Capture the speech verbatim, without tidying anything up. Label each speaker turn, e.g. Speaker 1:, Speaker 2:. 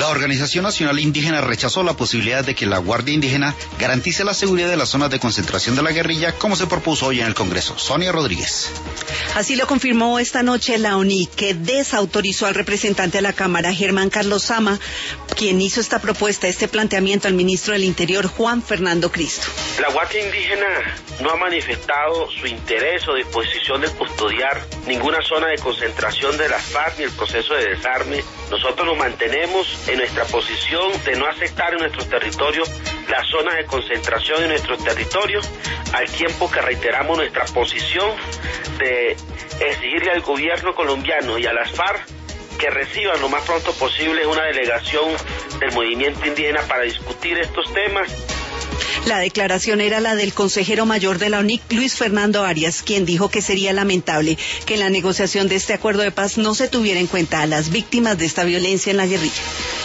Speaker 1: La Organización Nacional Indígena rechazó la posibilidad de que la Guardia Indígena garantice la seguridad de las zonas de concentración de la guerrilla, como se propuso hoy en el Congreso. Sonia Rodríguez.
Speaker 2: Así lo confirmó esta noche la O N I, que desautorizó al representante de la Cámara, Germán Carlos Sama, quien hizo esta propuesta, este planteamiento al ministro del Interior, Juan Fernando Cristo.
Speaker 3: La Guardia Indígena no ha manifestado su interés o disposición de custodiar ninguna zona de concentración de las FARC ni el proceso de desarme. Nosotros nos mantenemos en nuestra posición de no aceptar en nuestros territorios las zonas de concentración en nuestros territorios, al tiempo que reiteramos nuestra posición de exigirle al gobierno colombiano y a las FARC que reciban lo más pronto posible una delegación del movimiento indígena para discutir estos temas.
Speaker 2: La declaración era la del consejero mayor de la O N I C, Luis Fernando Arias, quien dijo que sería lamentable que en la negociación de este acuerdo de paz no se tuviera en cuenta a las víctimas de esta violencia en la guerrilla.